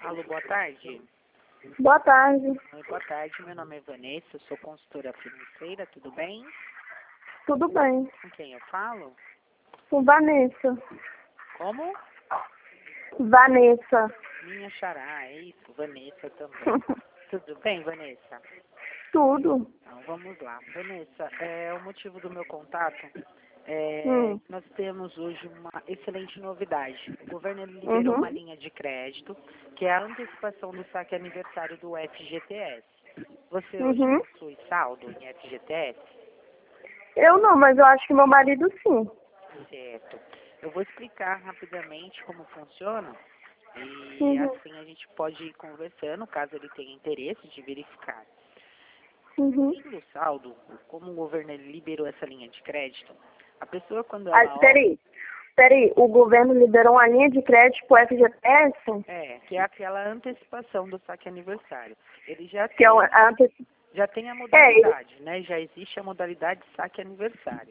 Alô, boa tarde. Boa tarde. Oi, boa tarde. Meu nome é Vanessa, eu sou consultora financeira, tudo bem? Tudo bem? Com quem eu falo? Com Vanessa. Como? Vanessa. Minha xará, é isso, Vanessa também. Tudo bem, Vanessa? Tudo. Então, vamos lá. Vanessa, o motivo do meu contato nós temos hoje uma excelente novidade. O governo ele liberou uma linha de crédito, que é a antecipação do saque aniversário do FGTS. Você hoje possui saldo em FGTS? Eu não, mas eu acho que meu marido sim. Certo. Eu vou explicar rapidamente como funciona e assim a gente pode ir conversando, caso ele tenha interesse de verificar. Tendo saldo, como o governo ele liberou essa linha de crédito, a pessoa quando ela Peraí, o governo liberou uma linha de crédito pro FGTS? que é aquela antecipação do saque aniversário. Ele já Que tem, é uma, já tem a modalidade, né? Já existe a modalidade de saque aniversário.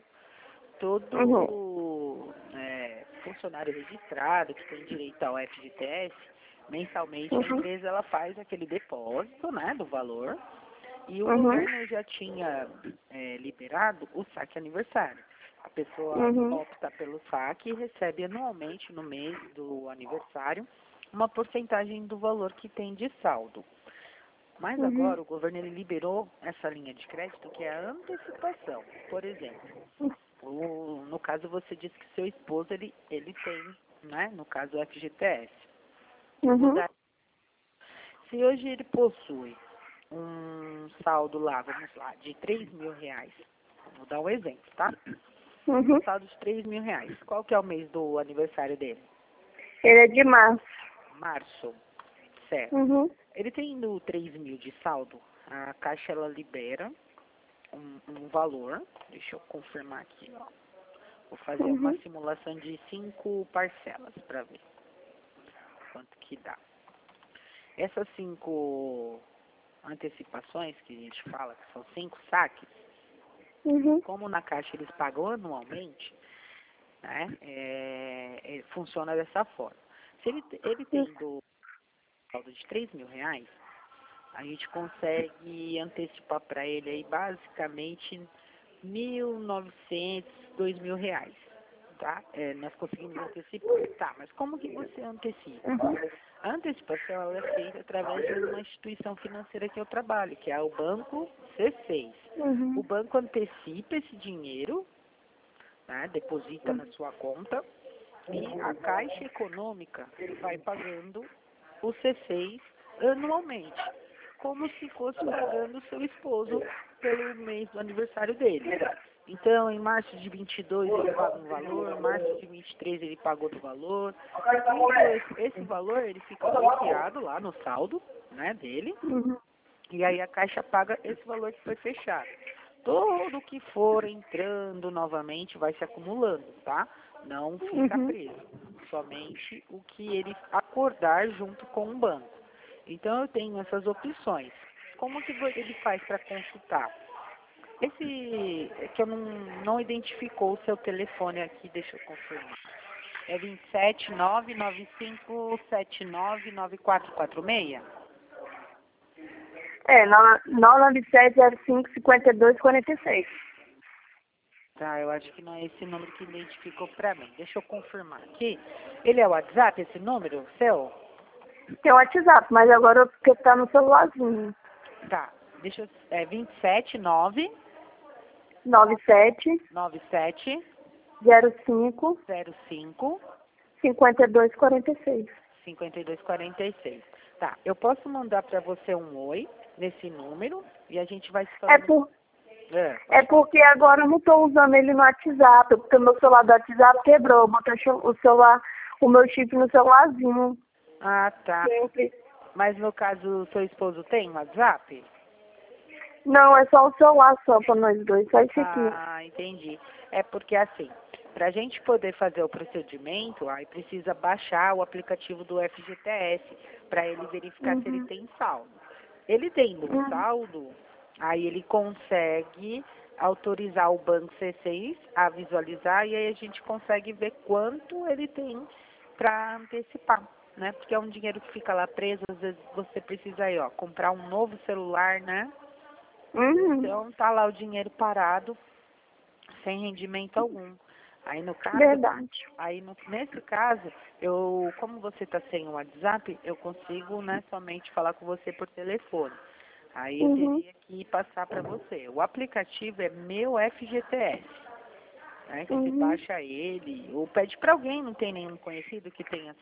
Todo funcionário registrado que tem direito ao FGTS, mensalmente a empresa ela faz aquele depósito, né, do valor, e o governo já tinha liberado o saque aniversário. A pessoa opta pelo saque e recebe anualmente, no mês do aniversário, uma porcentagem do valor que tem de saldo. Mas agora o governo ele liberou essa linha de crédito que é a antecipação. Por exemplo, no caso você disse que seu esposo ele tem, né, no caso o FGTS. Se hoje ele possui um saldo lá, vamos lá, de R$ 3.000, vou dar um exemplo, tá? Um saldo de R$ 3.000. Qual que é o mês do aniversário dele? Ele é de março. Março, certo. Ele tendo 3.000 de saldo, a Caixa ela libera um valor, deixa eu confirmar aqui, ó. Vou fazer uma simulação de 5 parcelas para ver quanto que dá. Essas 5 antecipações que a gente fala, que são 5 saques, como na Caixa eles pagam anualmente, né, funciona dessa forma. Se ele tendo saldo de R$ 3.000, a gente consegue antecipar para ele aí basicamente 1.900, R$ 2.000, tá? Nós conseguimos antecipar. Tá, mas como que você antecipa? A antecipação ela é feita através de uma instituição financeira que eu trabalho, que é o Banco C6. O banco antecipa esse dinheiro, né, deposita na sua conta, e a Caixa Econômica vai pagando o C6 anualmente, como se fosse pagando o seu esposo pelo mês do aniversário dele. Então, em março de 22 ele paga um valor, em março de 23 ele paga outro valor. E esse valor ele fica bloqueado lá no saldo, né, dele. E aí a Caixa paga esse valor que foi fechado. Todo que for entrando novamente vai se acumulando, tá? Não fica preso. Somente o que ele acordar junto com o banco. Então eu tenho essas opções. Como que ele faz para consultar? Esse que eu não identificou o seu telefone aqui, deixa eu confirmar. É 27995799446? 997055246. Tá, eu acho que não é esse número que identificou para mim. Deixa eu confirmar aqui. Ele é o WhatsApp, esse número seu? Tem o WhatsApp, mas agora porque tá no celularzinho. Tá, deixa eu... É 279 97 97 05 05 5246. 5246. Tá, eu posso mandar para você um oi nesse número e a gente vai se É, falando. é porque agora eu não tô usando ele no WhatsApp, porque o meu celular do WhatsApp quebrou. Eu botei o celular, o meu chip no celularzinho. Ah, tá. Sempre. Mas no caso, seu esposo tem WhatsApp? Não, é só o celular só pra nós dois, só isso aqui. Ah, entendi. É porque assim, para a gente poder fazer o procedimento, aí precisa baixar o aplicativo do FGTS para ele verificar se ele tem saldo. Ele tendo um saldo, aí ele consegue autorizar o Banco C6 a visualizar e aí a gente consegue ver quanto ele tem para antecipar. né? Porque é um dinheiro que fica lá preso, às vezes você precisa aí, ó, comprar um novo celular, né? Então tá lá o dinheiro parado, sem rendimento algum. Aí no caso, Verdade. nesse caso, eu, como você tá sem o WhatsApp, eu consigo, né, somente falar com você por telefone. Aí eu teria que passar para você. O aplicativo é Meu FGTS. Né, que você baixa ele, ou pede para alguém, não tem nenhum conhecido que tenha